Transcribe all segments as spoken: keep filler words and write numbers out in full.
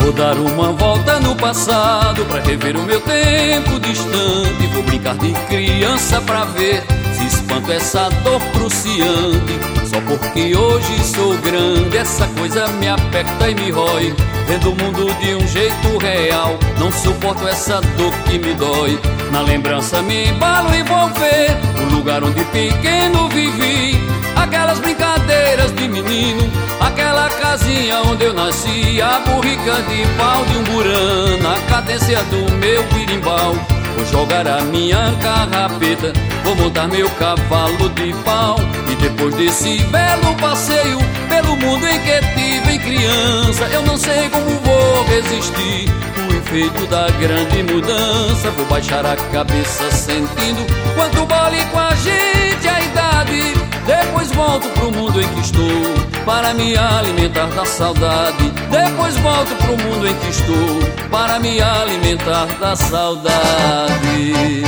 Vou dar uma volta no passado pra rever o meu tempo distante. Vou brincar de criança pra ver se espanto essa dor cruciante. Só porque hoje sou grande, essa coisa me aperta e me rói. Vendo o mundo de um jeito real, não suporto essa dor que me dói. Na lembrança me embalo e vou ver o lugar onde pequeno vivi. Aquelas brincadeiras de menino, aquela casinha onde eu nasci. A burrica de pau de um burana, a cadência do meu birimbau. Vou jogar a minha carrapeta, vou montar meu cavalo de pau. E depois desse belo passeio pelo mundo em que tive em criança, eu não sei como vou resistir o efeito da grande mudança. Vou baixar a cabeça sentindo quanto vale com a gente a idade. Depois volto pro mundo em que estou para me alimentar da saudade. Depois volto pro mundo em que estou para me alimentar da saudade.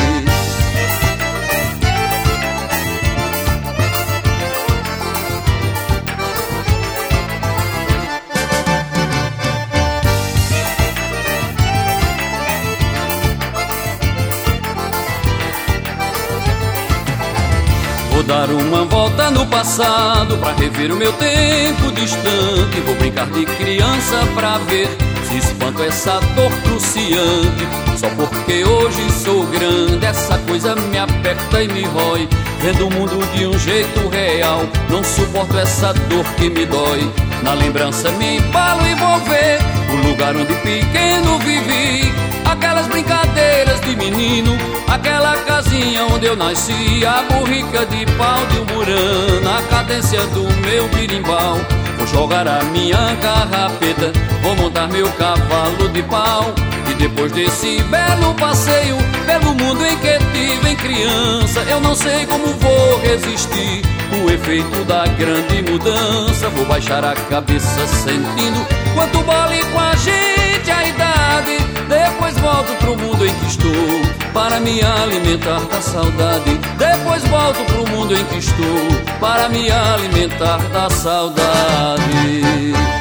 Vou dar uma volta no passado pra rever o meu tempo distante. Vou brincar de criança pra ver se espanto essa dor cruciante. Só porque hoje sou grande, essa coisa me aperta e me rói. Vendo o mundo de um jeito real, não suporto essa dor que me dói. Na lembrança me embalo e vou ver o lugar onde pequeno vivi. Aquelas brincadeiras de menino, aquela casinha onde eu nasci. A burrica de pau de um burana, a cadência do meu birimbau. Vou jogar a minha carrapeta, vou montar meu cavalo de pau. E depois desse belo passeio pelo mundo em que tive em criança, eu não sei como vou resistir o efeito da grande mudança. Vou baixar a cabeça sentindo quanto vale com a gente a idade. Depois volto pro mundo em que estou para me alimentar da saudade. Depois volto pro mundo em que estou para me alimentar da saudade.